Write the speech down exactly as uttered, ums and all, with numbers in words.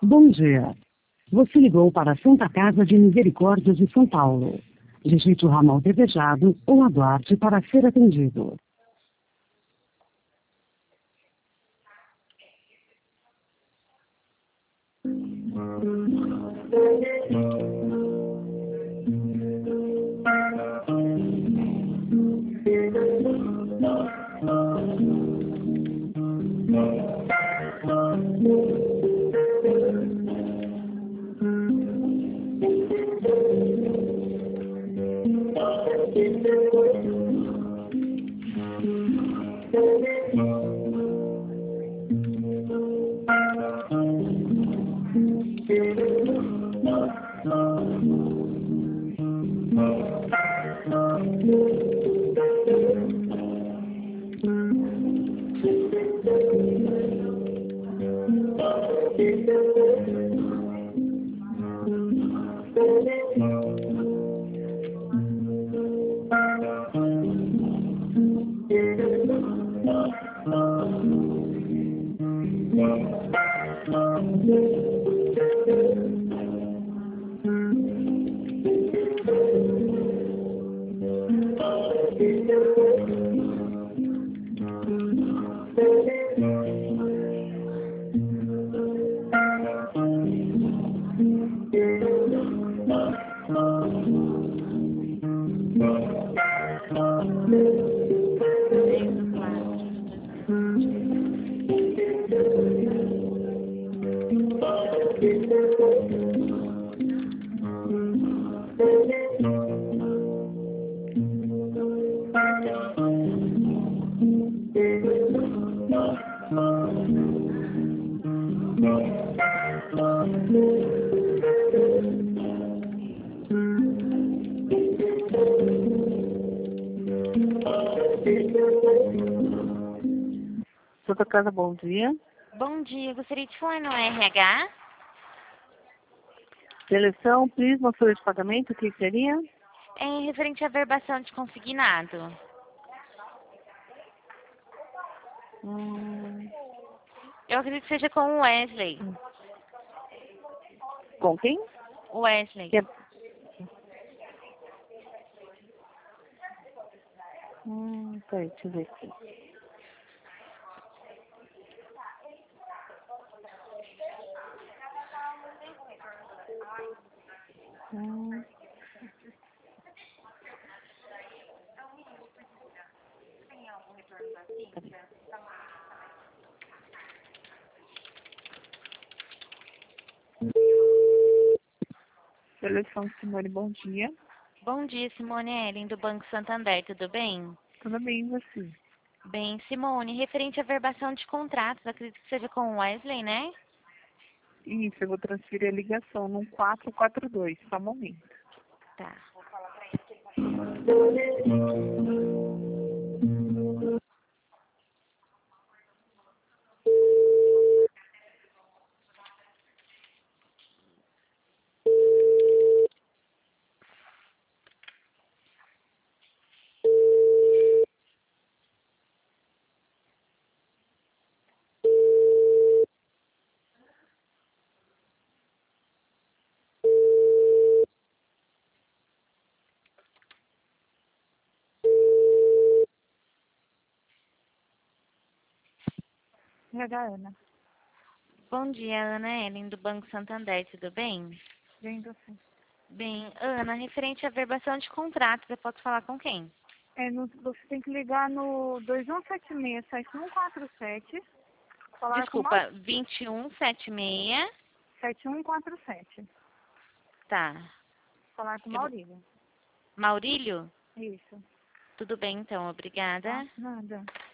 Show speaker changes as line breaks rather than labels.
Bom dia. Você ligou para a Santa Casa de Misericórdia de São Paulo. Digite o ramal desejado ou aguarde para ser atendido.
Santa Casa, bom dia.
Bom dia, gostaria de falar no R H.
Seleção, Prisma, folha de pagamento, o que seria?
É referente à verbação de consignado.
Hum,
Eu acredito que seja com o Wesley.
com quem?
O Wesley.
Que é... Hum, peraí, deixa eu ver aqui. Hum. Seleção, Simone, bom dia.
Bom dia, Simone Ellen, do Banco Santander, tudo bem?
Tudo bem, e você?
Bem, Simone, referente à verbação de contratos, acredito que seja com o Wesley, né?
Isso, eu vou transferir a ligação no quatro quatro dois, só um momento.
Tá.
R H, Ana.
Bom dia, Ana Ellen, do Banco Santander, tudo bem?
Vem você.
Bem, Ana, referente à verbação de contratos, eu posso falar com quem?
É, no, você tem que ligar no dois um sete seis, sete um quatro sete. Falar
Desculpa, vinte e um setenta e seis.
sete um quatro sete.
Tá.
Falar com
Eu vou-
Maurílio.
Maurílio?
Isso.
Tudo bem, então, obrigada.
Nada.